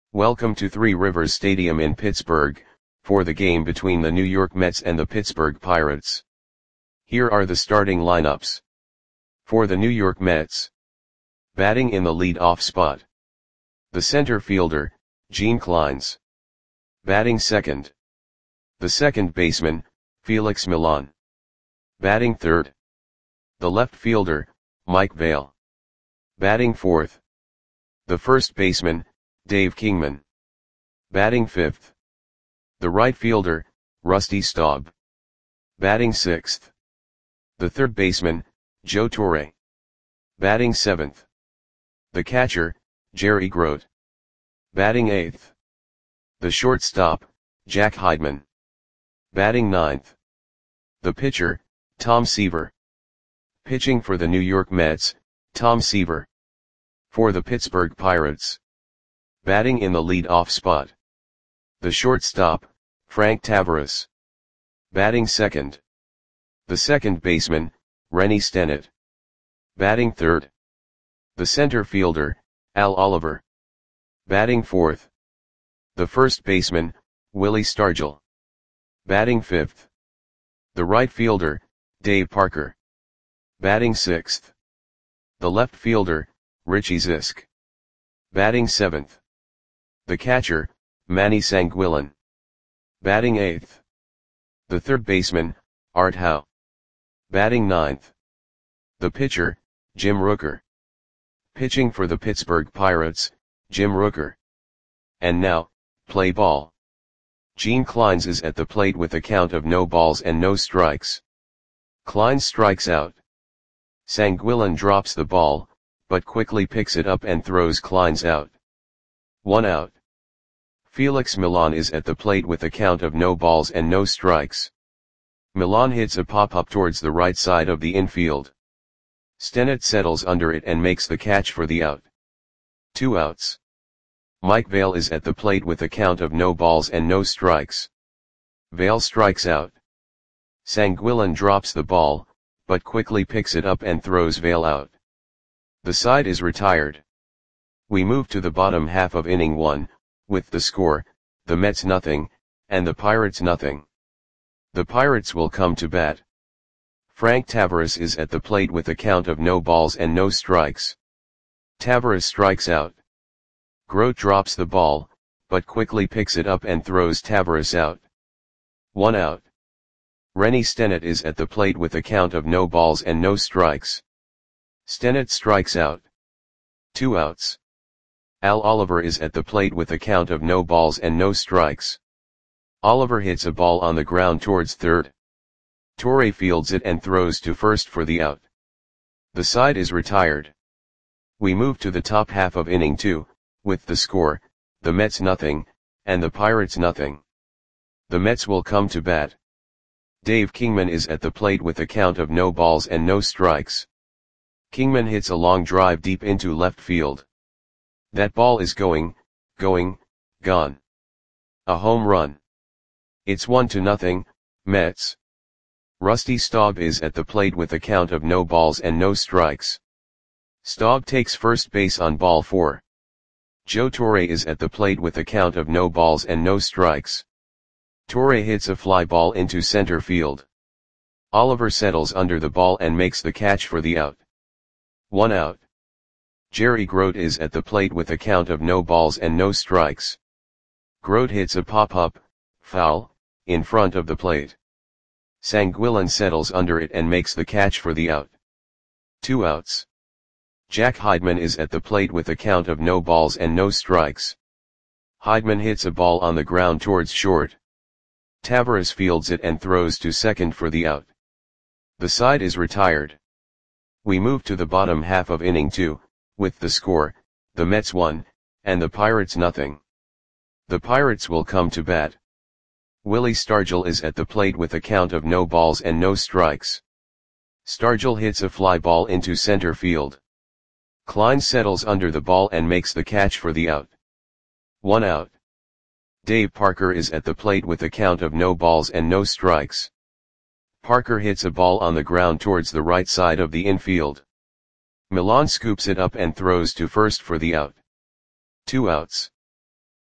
Welcome to Three Rivers Stadium in Pittsburgh, for the game between the New York Mets and the Pittsburgh Pirates. Here are the starting lineups. For the New York Mets. Batting in the lead-off spot. The center fielder, Gene Clines. Batting second. The second baseman, Felix Millan. Batting third. The left fielder, Mike Vail. Batting fourth. The first baseman, Dave Kingman. Batting fifth. The right fielder, Rusty Staub. Batting sixth. The third baseman, Joe Torre. Batting seventh. The catcher, Jerry Grote. Batting eighth. The shortstop, Jack Heidman. Batting ninth. The pitcher, Tom Seaver. Pitching for the New York Mets, Tom Seaver. For the Pittsburgh Pirates. Batting in the lead-off spot. The shortstop, Frank Taveras. Batting second. The second baseman, Rennie Stennett. Batting third. The center fielder, Al Oliver. Batting fourth. The first baseman, Willie Stargell. Batting fifth. The right fielder, Dave Parker. Batting sixth. The left fielder, Richie Zisk. Batting seventh. The catcher, Manny Sanguillen. Batting eighth. The third baseman, Art Howe. Batting ninth. The pitcher, Jim Rooker. Pitching for the Pittsburgh Pirates, Jim Rooker. And now, play ball. Gene Clines is at the plate with a count of no balls and no strikes. Clines strikes out. Sanguillen drops the ball, but quickly picks it up and throws Clines out. 1 out. Felix Millan is at the plate with a count of no balls and no strikes. Millan hits a pop-up towards the right side of the infield. Stennett settles under it and makes the catch for the out. 2 outs. Mike Vail is at the plate with a count of no balls and no strikes. Vail strikes out. Sanguillen drops the ball, but quickly picks it up and throws Vail out. The side is retired. We move to the bottom half of inning 1, with the score, the Mets nothing, and the Pirates nothing. The Pirates will come to bat. Frank Taveras is at the plate with a count of no balls and no strikes. Taveras strikes out. Grote drops the ball, but quickly picks it up and throws Taveras out. 1 out. Rennie Stennett is at the plate with a count of no balls and no strikes. Stennett strikes out. 2 outs. Al Oliver is at the plate with a count of no balls and no strikes. Oliver hits a ball on the ground towards third. Torre fields it and throws to first for the out. The side is retired. We move to the top half of inning 2, with the score, the Mets nothing, and the Pirates nothing. The Mets will come to bat. Dave Kingman is at the plate with a count of no balls and no strikes. Kingman hits a long drive deep into left field. That ball is gone. A home run. It's 1-0, Mets. Rusty Staub is at the plate with a count of no balls and no strikes. Staub takes first base on ball 4. Joe Torre is at the plate with a count of no balls and no strikes. Torre hits a fly ball into center field. Oliver settles under the ball and makes the catch for the out. 1 out. Jerry Grote is at the plate with a count of no balls and no strikes. Grote hits a pop-up, foul, in front of the plate. Sanguillen settles under it and makes the catch for the out. 2 outs. Jack Heidman is at the plate with a count of no balls and no strikes. Heidman hits a ball on the ground towards short. Taveras fields it and throws to second for the out. The side is retired. We move to the bottom half of inning 2, with the score, the Mets 1, and the Pirates nothing. The Pirates will come to bat. Willie Stargell is at the plate with a count of no balls and no strikes. Stargell hits a fly ball into center field. Clines settles under the ball and makes the catch for the out. 1 out. Dave Parker is at the plate with a count of no balls and no strikes. Parker hits a ball on the ground towards the right side of the infield. Millan scoops it up and throws to first for the out. 2 outs.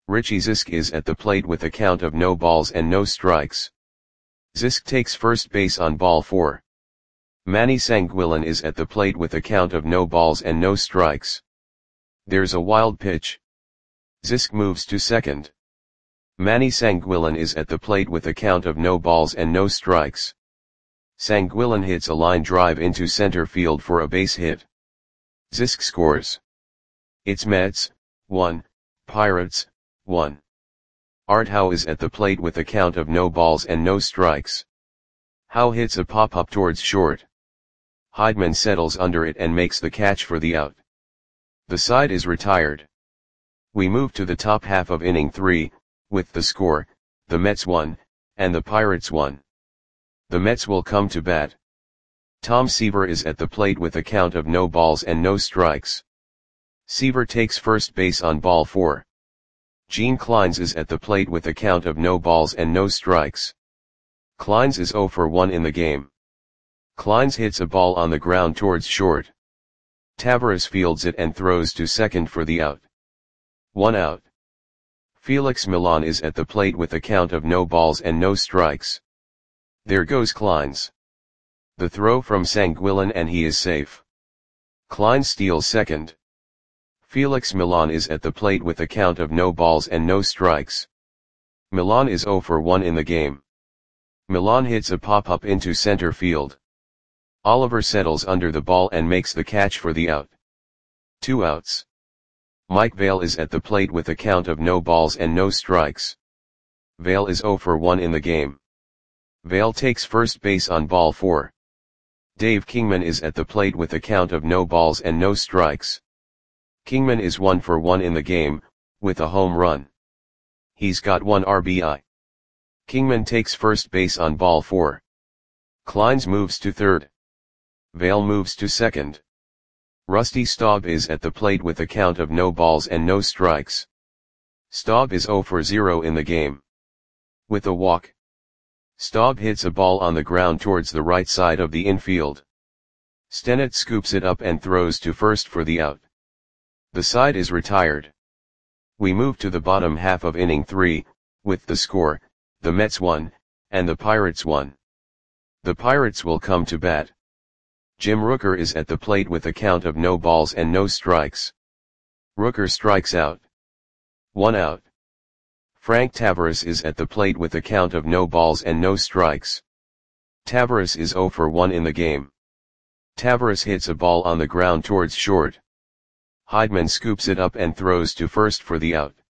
Richie Zisk is at the plate with a count of no balls and no strikes. Zisk takes first base on ball 4. Manny Sanguillen is at the plate with a count of no balls and no strikes. There's a wild pitch. Zisk moves to second. Manny Sanguillen is at the plate with a count of no balls and no strikes. Sanguillen hits a line drive into center field for a base hit. Zisk scores. It's Mets, 1, Pirates, 1. Art Howe is at the plate with a count of no balls and no strikes. Howe hits a pop-up towards short. Heidman settles under it and makes the catch for the out. The side is retired. We move to the top half of inning 3, with the score, the Mets 1, and the Pirates 1. The Mets will come to bat. Tom Seaver is at the plate with a count of no balls and no strikes. Seaver takes first base on ball 4. Gene Clines is at the plate with a count of no balls and no strikes. Clines is 0 for 1 in the game. Clines hits a ball on the ground towards short. Taveras fields it and throws to second for the out. 1 out. Felix Millan is at the plate with a count of no balls and no strikes. There goes Clines. The throw from Sanguillen and he is safe. Clines steals second. Felix Millan is at the plate with a count of no balls and no strikes. Millan is 0 for 1 in the game. Millan hits a pop-up into center field. Oliver settles under the ball and makes the catch for the out. 2 outs. Mike Vail is at the plate with a count of no balls and no strikes. Vail is 0 for 1 in the game. Vail takes first base on ball 4. Dave Kingman is at the plate with a count of no balls and no strikes. Kingman is 1 for 1 in the game, with a home run. He's got 1 RBI. Kingman takes first base on ball 4. Clines moves to third. Vail moves to second. Rusty Staub is at the plate with a count of no balls and no strikes. Staub is 0 for 0 in the game. With a walk. Staub hits a ball on the ground towards the right side of the infield. Stennett scoops it up and throws to first for the out. The side is retired. We move to the bottom half of inning 3, with the score, the Mets 1, and the Pirates 1. The Pirates will come to bat. Jim Rooker is at the plate with a count of no balls and no strikes. Rooker strikes out. 1 out. Frank Taveras is at the plate with a count of no balls and no strikes. Taveras is 0 for 1 in the game. Taveras hits a ball on the ground towards short. Heidman scoops it up and throws to first for the out.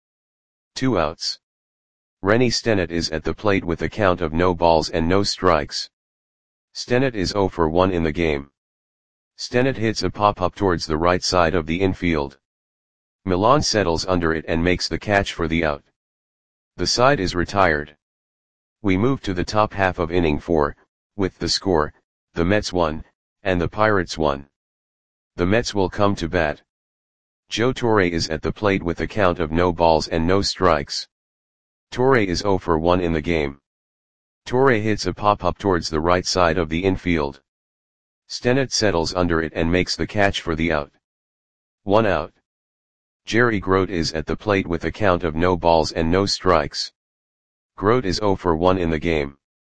2 outs. Rennie Stennett is at the plate with a count of no balls and no strikes. Stennett is 0 for 1 in the game. Stennett hits a pop-up towards the right side of the infield. Millan settles under it and makes the catch for the out. The side is retired. We move to the top half of inning 4, with the score, the Mets 1, and the Pirates 1. The Mets will come to bat. Joe Torre is at the plate with a count of no balls and no strikes. Torre is 0 for 1 in the game. Torre hits a pop-up towards the right side of the infield. Stennett settles under it and makes the catch for the out. 1 out. Jerry Grote is at the plate with a count of no balls and no strikes. Grote is 0 for 1 in the game.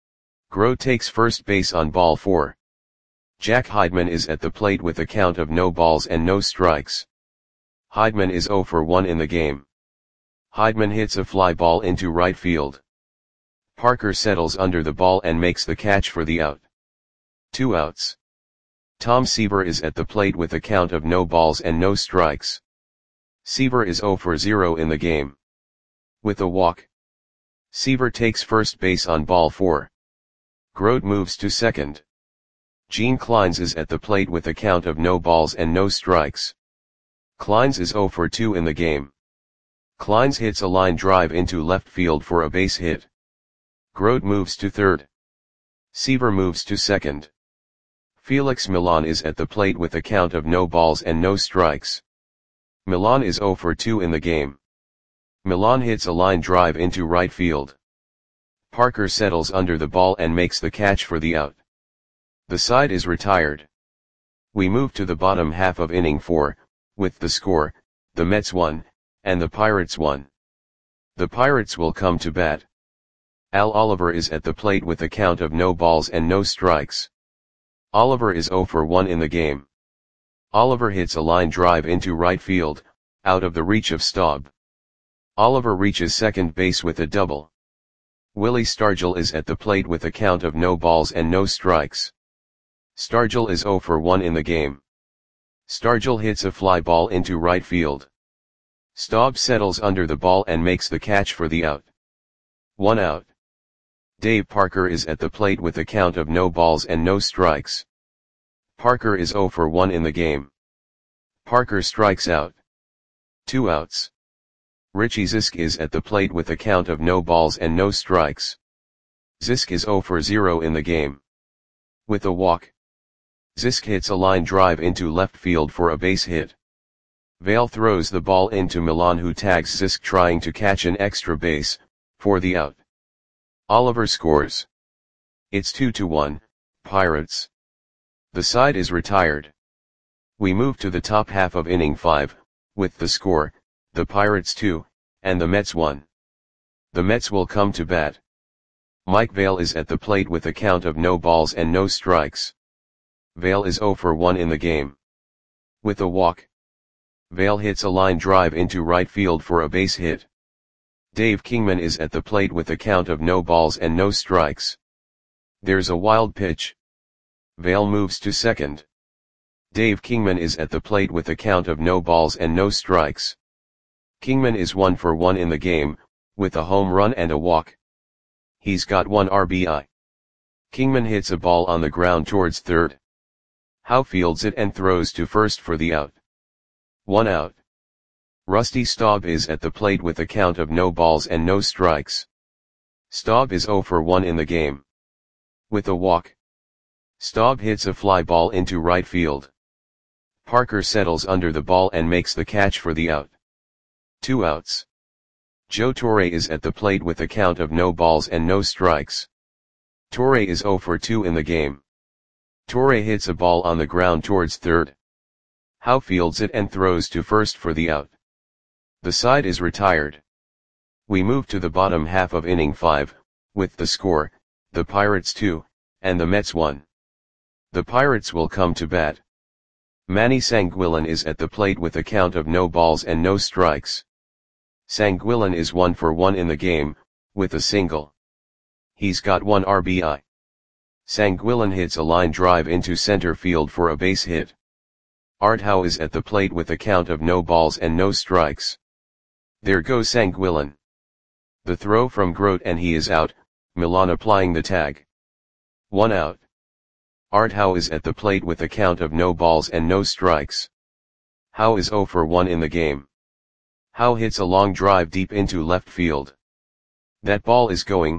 Grote takes first base on ball 4. Jack Heidman is at the plate with a count of no balls and no strikes. Heidman is 0 for 1 in the game. Heidman hits a fly ball into right field. Parker settles under the ball and makes the catch for the out. 2 outs. Tom Seaver is at the plate with a count of no balls and no strikes. Seaver is 0 for 0 in the game. With a walk. Seaver takes first base on ball 4. Grote moves to second. Gene Clines is at the plate with a count of no balls and no strikes. Clines is 0 for 2 in the game. Clines hits a line drive into left field for a base hit. Grote moves to third. Seaver moves to second. Felix Millan is at the plate with a count of no balls and no strikes. Millan is 0 for 2 in the game. Millan hits a line drive into right field. Parker settles under the ball and makes the catch for the out. The side is retired. We move to the bottom half of inning 4, with the score, the Mets 1, and the Pirates 1. The Pirates will come to bat. Al Oliver is at the plate with a count of no balls and no strikes. Oliver is 0 for 1 in the game. Oliver hits a line drive into right field, out of the reach of Staub. Oliver reaches second base with a double. Willie Stargell is at the plate with a count of no balls and no strikes. Stargell is 0 for 1 in the game. Stargell hits a fly ball into right field. Staub settles under the ball and makes the catch for the out. 1 out. Dave Parker is at the plate with a count of no balls and no strikes. Parker is 0 for 1 in the game. Parker strikes out. 2 outs. Richie Zisk is at the plate with a count of no balls and no strikes. Zisk is 0 for 0 in the game. With a walk. Zisk hits a line drive into left field for a base hit. Vail throws the ball into Milan, who tags Zisk trying to catch an extra base, for the out. Oliver scores. It's 2-1, Pirates. The side is retired. We move to the top half of inning 5, with the score, the Pirates 2, and the Mets 1. The Mets will come to bat. Mike Vail is at the plate with a count of no balls and no strikes. Vail is 0 for 1 in the game. With a walk. Vail hits a line drive into right field for a base hit. Dave Kingman is at the plate with a count of no balls and no strikes. There's a wild pitch. Vail moves to second. Dave Kingman is at the plate with a count of no balls and no strikes. Kingman is 1 for 1 in the game, with a home run and a walk. He's got 1 RBI. Kingman hits a ball on the ground towards third. Howe fields it and throws to first for the out. 1 out. Rusty Staub is at the plate with a count of no balls and no strikes. Staub is 0 for 1 in the game. With a walk. Staub hits a fly ball into right field. Parker settles under the ball and makes the catch for the out. 2 outs. Joe Torre is at the plate with a count of no balls and no strikes. Torre is 0 for 2 in the game. Torre hits a ball on the ground towards third. Howe fields it and throws to first for the out. The side is retired. We move to the bottom half of inning 5, with the score, the Pirates 2, and the Mets 1. The Pirates will come to bat. Manny Sanguillen is at the plate with a count of no balls and no strikes. Sanguillen is 1 for 1 in the game, with a single. He's got 1 RBI. Sanguillen hits a line drive into center field for a base hit. Art Howe is at the plate with a count of no balls and no strikes. There goes Sanguillen. The throw from Grote and he is out, Milan applying the tag. 1 out. Art Howe is at the plate with a count of no balls and no strikes. Howe is 0 for 1 in the game. Howe hits a long drive deep into left field. That ball is going,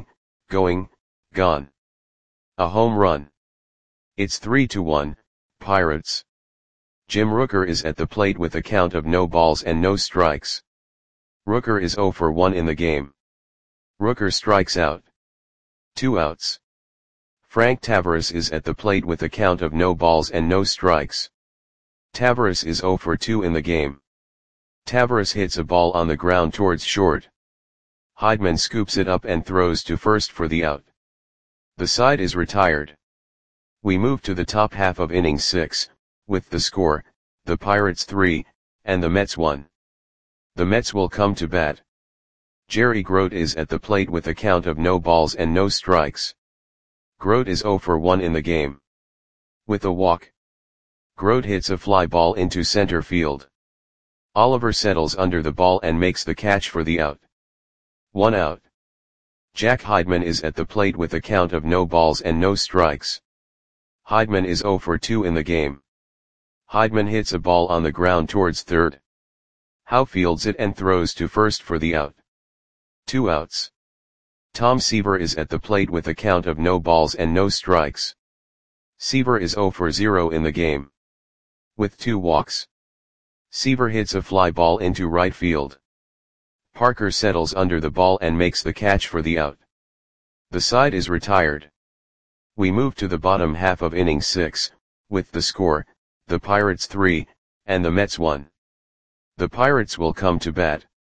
gone. A home run. It's 3-1, Pirates. Jim Rooker is at the plate with a count of no balls and no strikes. Rooker is 0 for 1 in the game. Rooker strikes out. 2 outs. Frank Tavares is at the plate with a count of no balls and no strikes. Tavares is 0 for 2 in the game. Tavares hits a ball on the ground towards short. Heidman scoops it up and throws to first for the out. The side is retired. We move to the top half of inning 6, with the score, the Pirates 3, and the Mets 1. The Mets will come to bat. Jerry Grote is at the plate with a count of no balls and no strikes. Grote is 0 for 1 in the game. With a walk. Grote hits a fly ball into center field. Oliver settles under the ball and makes the catch for the out. 1 out. Jack Heidman is at the plate with a count of no balls and no strikes. Heidman is 0 for 2 in the game. Heidman hits a ball on the ground towards third. Howe fields it and throws to first for the out. 2 outs. Tom Seaver is at the plate with a count of no balls and no strikes. Seaver is 0 for 0 in the game. With 2 walks. Seaver hits a fly ball into right field. Parker settles under the ball and makes the catch for the out. The side is retired. We move to the bottom half of inning 6, with the score, the Pirates 3, and the Mets 1. The Pirates will come to bat.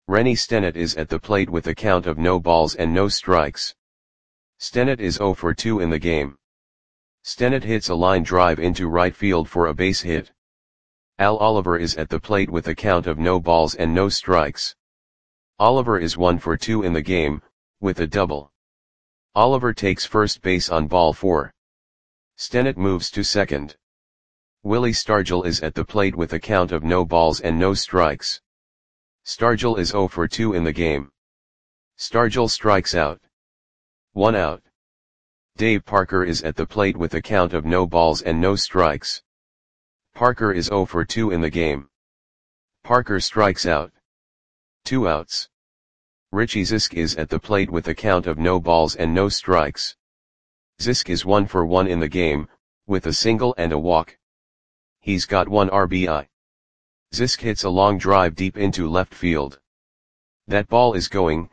Rennie Stennett is at the plate with a count of no balls and no strikes. Stennett is 0 for 2 in the game. Stennett hits a line drive into right field for a base hit. Al Oliver is at the plate with a count of no balls and no strikes. Oliver is 1 for 2 in the game, with a double. Oliver takes first base on ball 4. Stennett moves to second. Willie Stargell is at the plate with a count of no balls and no strikes. Stargell is 0 for 2 in the game. Stargell strikes out. 1 out. Dave Parker is at the plate with a count of no balls and no strikes. Parker is 0 for 2 in the game. Parker strikes out. 2 outs. Richie Zisk is at the plate with a count of no balls and no strikes. Zisk is 1 for 1 in the game, with a single and a walk. He's got 1 RBI. Zisk hits a long drive deep into left field. That ball is gone.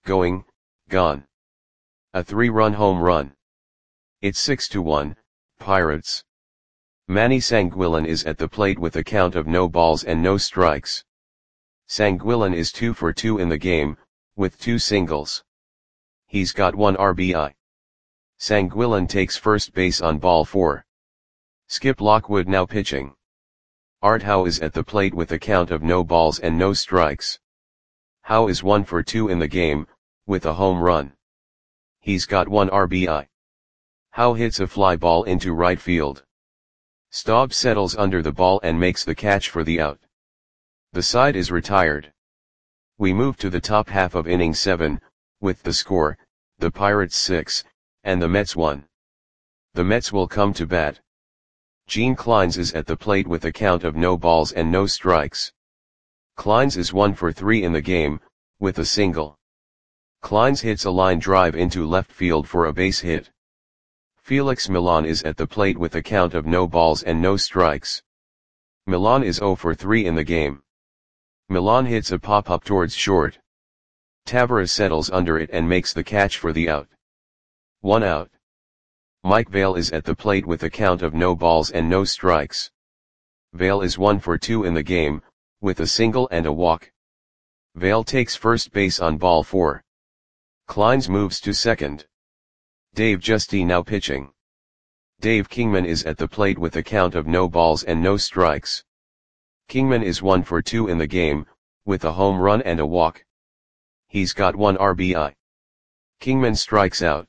A 3-run home run. It's 6-1, Pirates. Manny Sanguillen is at the plate with a count of no balls and no strikes. Sanguillen is 2 for 2 in the game, with 2 singles. He's got 1 RBI. Sanguillen takes first base on ball 4. Skip Lockwood now pitching. Art Howe is at the plate with a count of no balls and no strikes. Howe is 1 for 2 in the game, with a home run. He's got 1 RBI. Howe hits a fly ball into right field. Staub settles under the ball and makes the catch for the out. The side is retired. We move to the top half of inning 7, with the score, the Pirates 6, and the Mets 1. The Mets will come to bat. Gene Clines is at the plate with a count of no balls and no strikes. Clines is 1 for 3 in the game, with a single. Clines hits a line drive into left field for a base hit. Felix Millan is at the plate with a count of no balls and no strikes. Millan is 0 for 3 in the game. Millan hits a pop-up towards short. Tavares settles under it and makes the catch for the out. 1 out. Mike Vail is at the plate with a count of no balls and no strikes. Vail is 1 for 2 in the game, with a single and a walk. Vail takes first base on ball 4. Clines moves to second. Dave Giusti now pitching. Dave Kingman is at the plate with a count of no balls and no strikes. Kingman is 1 for 2 in the game, with a home run and a walk. He's got 1 RBI. Kingman strikes out.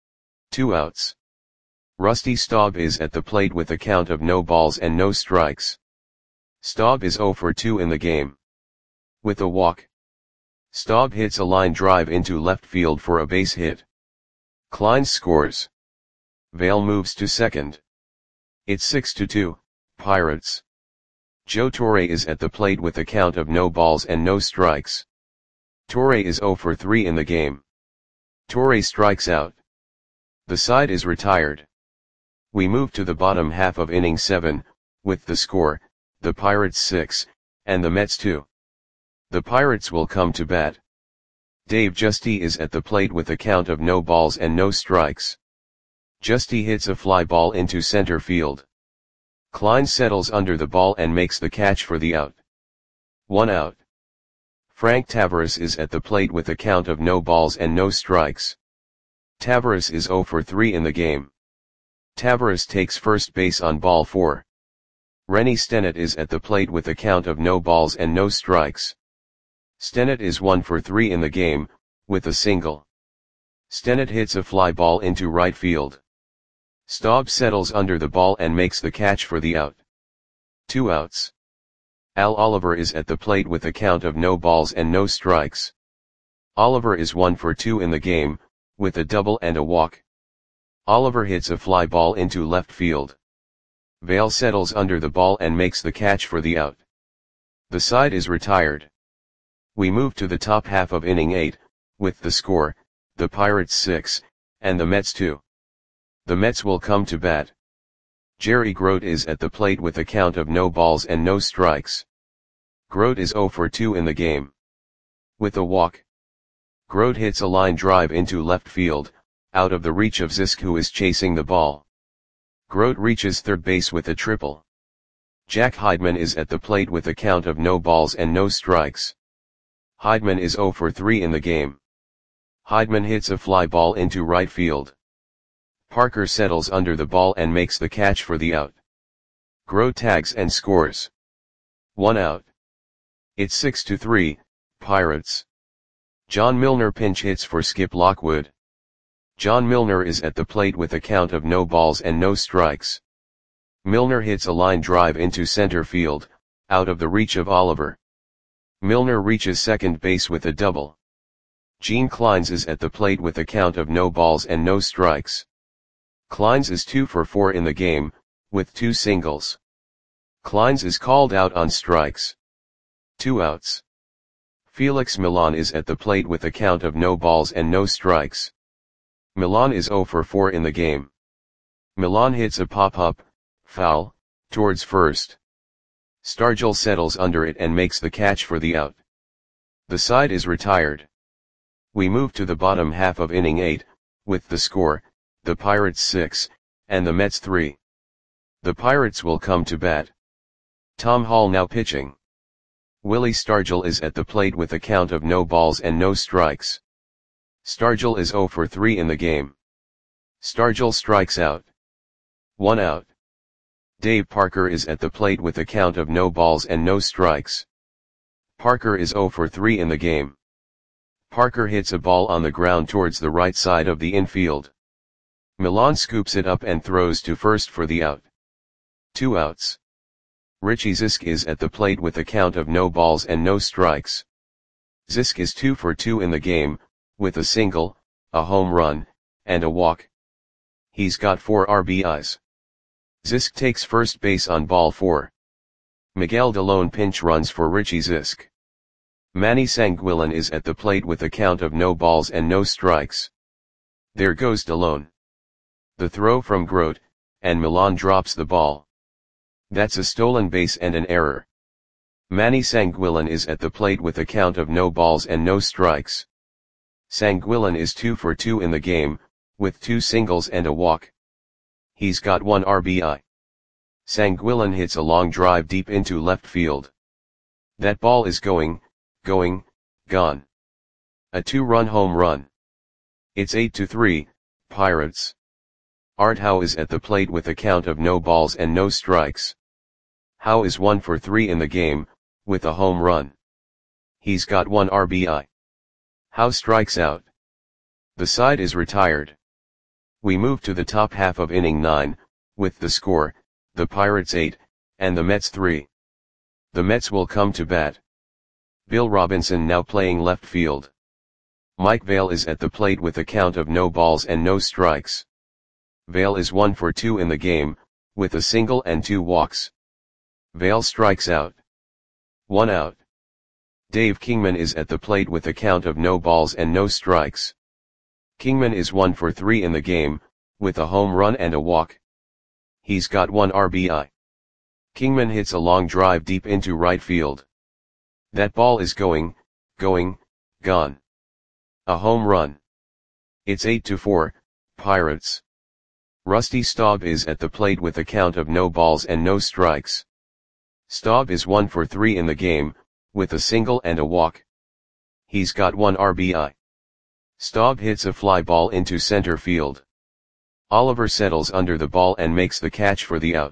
2 outs. Rusty Staub is at the plate with a count of no balls and no strikes. Staub is 0 for 2 in the game. With a walk. Staub hits a line drive into left field for a base hit. Clines scores. Vail moves to second. It's 6-2, Pirates. Joe Torre is at the plate with a count of no balls and no strikes. Torre is 0 for 3 in the game. Torre strikes out. The side is retired. We move to the bottom half of inning 7, with the score, the Pirates 6, and the Mets 2. The Pirates will come to bat. Dave Giusti is at the plate with a count of no balls and no strikes. Giusti hits a fly ball into center field. Clines settles under the ball and makes the catch for the out. 1 out. Frank Tavares is at the plate with a count of no balls and no strikes. Tavares is 0 for 3 in the game. Tavares takes first base on ball 4. Rennie Stennett is at the plate with a count of no balls and no strikes. Stennett is 1 for 3 in the game, with a single. Stennett hits a fly ball into right field. Staub settles under the ball and makes the catch for the out. 2 outs. Al Oliver is at the plate with a count of no balls and no strikes. Oliver is 1 for 2 in the game, with a double and a walk. Oliver hits a fly ball into left field. Vail settles under the ball and makes the catch for the out. The side is retired. We move to the top half of inning 8, with the score, the Pirates 6, and the Mets 2. The Mets will come to bat. Jerry Grote is at the plate with a count of no balls and no strikes. Grote is 0 for 2 in the game. With a walk. Grote hits a line drive into left field, out of the reach of Zisk, who is chasing the ball. Grote reaches third base with a triple. Jack Heidman is at the plate with a count of no balls and no strikes. Heidman is 0 for 3 in the game. Heidman hits a fly ball into right field. Parker settles under the ball and makes the catch for the out. Grote tags and scores. 1 out. It's 6-3, Pirates. John Milner pinch hits for Skip Lockwood. John Milner is at the plate with a count of no balls and no strikes. Milner hits a line drive into center field, out of the reach of Oliver. Milner reaches second base with a double. Gene Clines is at the plate with a count of no balls and no strikes. Clines is 2 for 4 in the game, with 2 singles. Clines is called out on strikes. 2 outs. Felix Millan is at the plate with a count of no balls and no strikes. Millan is 0 for 4 in the game. Millan hits a pop-up, foul, towards first. Stargell settles under it and makes the catch for the out. The side is retired. We move to the bottom half of inning 8, with the score, the Pirates 6, and the Mets 3. The Pirates will come to bat. Tom Hall now pitching. Willie Stargell is at the plate with a count of no balls and no strikes. Stargell is 0 for 3 in the game. Stargell strikes out. 1 out. Dave Parker is at the plate with a count of no balls and no strikes. Parker is 0 for 3 in the game. Parker hits a ball on the ground towards the right side of the infield. Millan scoops it up and throws to first for the out. 2 outs. Richie Zisk is at the plate with a count of no balls and no strikes. Zisk is 2 for 2 in the game, with a single, a home run, and a walk. He's got 4 RBIs. Zisk takes first base on ball 4. Miguel Delone pinch runs for Richie Zisk. Manny Sanguillen is at the plate with a count of no balls and no strikes. There goes Delone. The throw from Grote, and Millan drops the ball. That's a stolen base and an error. Manny Sanguillen is at the plate with a count of no balls and no strikes. Sanguillen is 2 for 2 in the game, with 2 singles and a walk. He's got 1 RBI. Sanguillen hits a long drive deep into left field. That ball is going, gone. A 2-run home run. It's 8-3, Pirates. Art Howe is at the plate with a count of no balls and no strikes. Howe is 1 for 3 in the game, with a home run. He's got 1 RBI. Howe strikes out. The side is retired. We move to the top half of inning 9, with the score, the Pirates 8, and the Mets 3. The Mets will come to bat. Bill Robinson now playing left field. Mike Vail is at the plate with a count of no balls and no strikes. Vail is 1 for 2 in the game, with a single and 2 walks. Vail strikes out. 1 out. Dave Kingman is at the plate with a count of no balls and no strikes. Kingman is 1 for 3 in the game, with a home run and a walk. He's got 1 RBI. Kingman hits a long drive deep into right field. That ball is going, gone. A home run. It's 8-4, Pirates. Rusty Staub is at the plate with a count of no balls and no strikes. Staub is 1 for 3 in the game, with a single and a walk. He's got 1 RBI. Staub hits a fly ball into center field. Oliver settles under the ball and makes the catch for the out.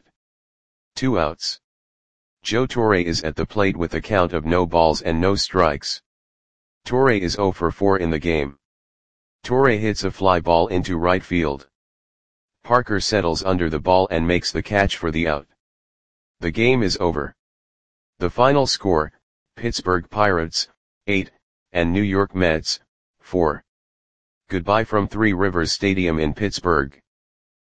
2 outs. Joe Torre is at the plate with a count of no balls and no strikes. Torre is 0 for 4 in the game. Torre hits a fly ball into right field. Parker settles under the ball and makes the catch for the out. The game is over. The final score, Pittsburgh Pirates, 8, and New York Mets, 4. Goodbye from Three Rivers Stadium in Pittsburgh.